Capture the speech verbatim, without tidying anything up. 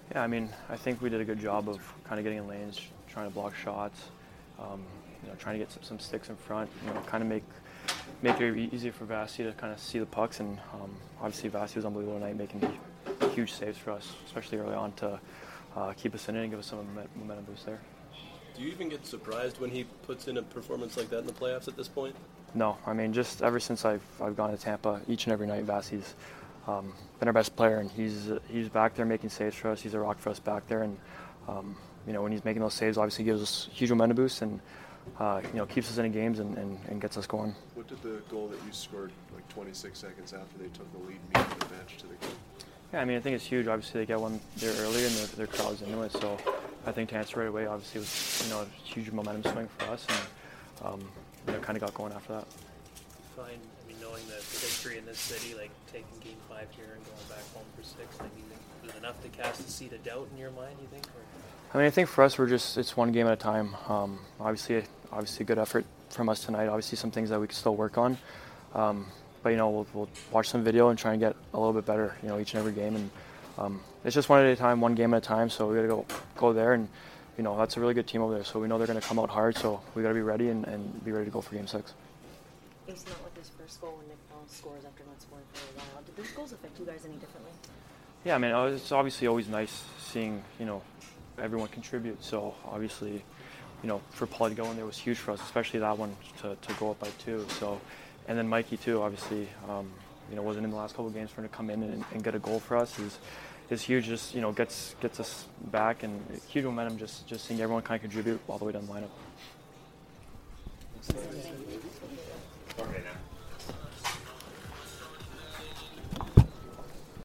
Yeah, I mean, I think we did a good job of kind of getting in lanes, trying to block shots, um, you know, trying to get some, some sticks in front, you know, kind of make make it e- easier for Vasi to kind of see the pucks. And um, obviously Vasi was unbelievable tonight, making huge saves for us, especially early on to uh, keep us in it and give us some momentum boost there. Do you even get surprised when he puts in a performance like that in the playoffs at this point? No, I mean, just ever since I've I've gone to Tampa, each and every night, Vasi's um, been our best player, and he's uh, he's back there making saves for us. He's a rock for us back there, and um, you know, when he's making those saves, obviously gives us huge momentum boost, and uh, you know, keeps us in games and, and, and gets us going. What did the goal that you scored like twenty-six seconds after they took the lead mean to the bench to the game? Yeah, I mean, I think it's huge. Obviously, they get one there earlier, and their, their crowd's into it. So I think to answer right away, obviously, it was you know a huge momentum swing for us, and um, you know, kind of got going after that. Fine. I mean, knowing the history in this city, like taking Game Five here and going back home for six, I mean, was it enough to cast a seed of doubt in your mind? You think? Or? I mean, I think for us, we're just it's one game at a time. Um, obviously, obviously, good effort from us tonight. Obviously, some things that we can still work on. Um, But, you know, we'll, we'll watch some video and try and get a little bit better, you know, each and every game. And um, it's just one at a time, one game at a time. So we got to go go there. And, you know, that's a really good team over there. So we know they're going to come out hard. So we got to be ready and, and be ready to go for game six. It's not like his first goal when Nick Paul scores after not scoring for a while. Did those goals affect you guys any differently? Yeah, I mean, it's obviously always nice seeing, you know, everyone contribute. So obviously, you know, for Paul to go in there was huge for us, especially that one to, to go up by two. So. And then Mikey too, obviously, um, you know, wasn't in the last couple of games for him to come in and, and get a goal for us is is huge. Just you know, gets gets us back and huge momentum. Just just seeing everyone kind of contribute all the way down the lineup.